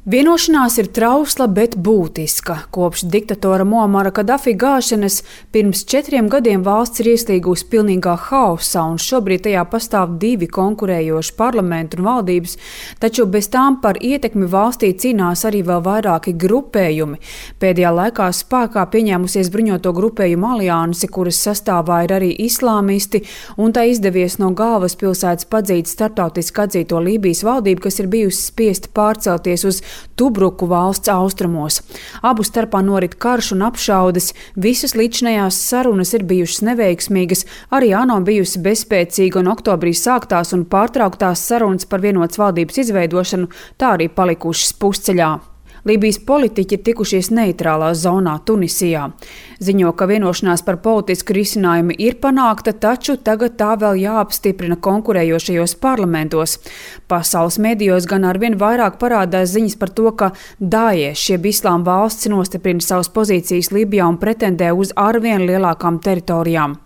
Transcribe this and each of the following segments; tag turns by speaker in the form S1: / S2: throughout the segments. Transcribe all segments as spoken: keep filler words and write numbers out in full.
S1: Vienošanās ir trausla, bet būtiska. Kopš diktatora Muamara Kadafi gāšanas pirms četriem gadiem valsts ir ieslīgusi pilnīgā haosā, un šobrīd tajā pastāv divi konkurējoši parlamenti un valdības, taču bez tām par ietekmi valstī cīnās arī vēl vairāki grupējumi. Pēdējā laikā spēkā pieņēmusies bruņoto grupējumu aliansi, kuras sastāvā ir arī islāmisti, un tā izdevies no galvaspilsētas padzīt starptautiski atzīto Lībijas valdību, kas ir bijusi spiesta pārcelties uz Tubruku valsts austrumos. Abu starpā norit karš un apšaudes, visas līdzinājās sarunas ir bijušas neveiksmīgas, arī ANO bijusi bezspēcīga, un oktobrī sāktās un pārtrauktās sarunas par vienotas valdības izveidošanu tā arī palikušas pusceļā. Lībijas politiķi ir tikušies neitrālā zonā Tunisijā. Ziņo, ka vienošanās par politisku risinājumu ir panākta, taču tagad tā vēl jāapstiprina konkurējošajos parlamentos. Pasaules medijos gan arvien vairāk parādās ziņas par to, ka Daesh, jeb Islāma valsts, nostiprina savas pozīcijas Lībijā un pretendē uz arvien lielākām teritorijām.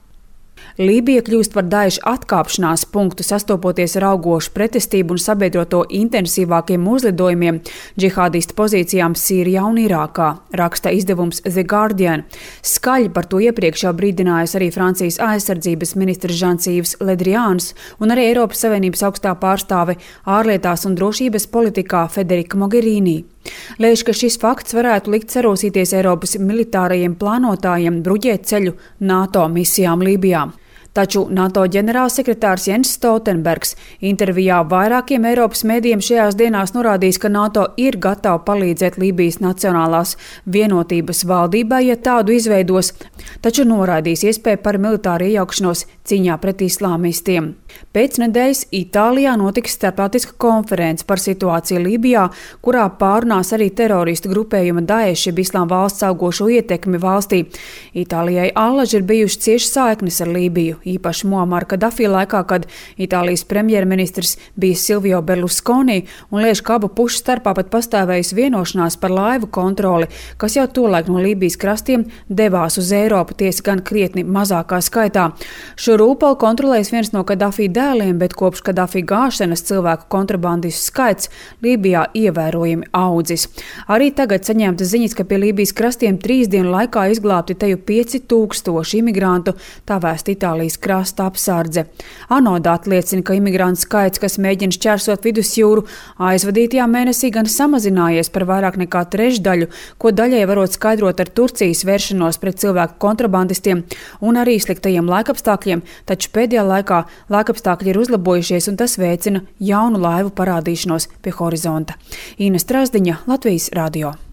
S1: Lībija kļūst par Daesh atkāpšanās punktu, sastopoties ar augošu pretestību un sabiedroto intensīvākiem uzlidojumiem džihādistu pozīcijām Sīrijā un Irākā, raksta izdevums The Guardian. Skaļi par to iepriekš jau brīdinājis arī Francijas aizsardzības ministrs Jean-Yves Le Drians un arī Eiropas Savienības augstā pārstāve ārlietās un drošības politikā Federica Mogherini. Lēš, ka šis fakts varētu likt sarosīties Eiropas militārajiem plānotājiem bruģēt ceļu NATO misijām Lībijā. Taču NATO ģenerālsekretārs Jens Stoltenbergs intervijā vairākiem Eiropas mēdījiem šajās dienās norādījis, ka NATO ir gatava palīdzēt Lībijas nacionālās vienotības valdībai, ja tādu izveidos, taču noraidījis iespēju par militāru iejaukšanos cīņā pret islāmistiem. Pēc nedēļas Itālijā notiks starptautiska konference par situāciju Lībijā, kurā pārunās arī teroristu grupējuma Daesh, jeb Islāma valsts augošo ietekmi valstī. Itālijai allaž ir bijuši cieši saiknes ar Lībiju. Īpaši Muamara Kadafi laikā, kad Itālijas premjerministrs bija Silvio Berlusconi, un liež, ka abu pušu starpā pat pastāvējusi vienošanās par laivu kontroli, kas jau tolaik no Lībijas krastiem devās uz Eiropu, tiesa gan krietni mazākā skaitā. Šo rūpeli kontrolējas viens no Kadafi dēliem, bet kopš Kadafi gāšanas cilvēku kontrabandistu skaits Lībijā ievērojami audzis. Arī tagad saņemta ziņas, ka pie Lībijas krastiem trīs dienu laikā izglābti teju pieci tūkstoši imigrantu, tā vēsta Itālijas krasta apsardze. ANO dati liecina, ka imigrantu skaits, kas mēģina šķērsot vidusjūru, aizvadītajā mēnesī gan samazinājies par vairāk nekā trešdaļu, ko daļai varot skaidrot ar Turcijas vēršanos pret cilvēku kontrabandistiem un arī sliktajiem laikapstākļiem, taču pēdējā laikā laikapstākļi ir uzlabojušies un tas veicina jaunu laivu parādīšanos pie horizonta. Ina Strazdiņa, Latvijas radio.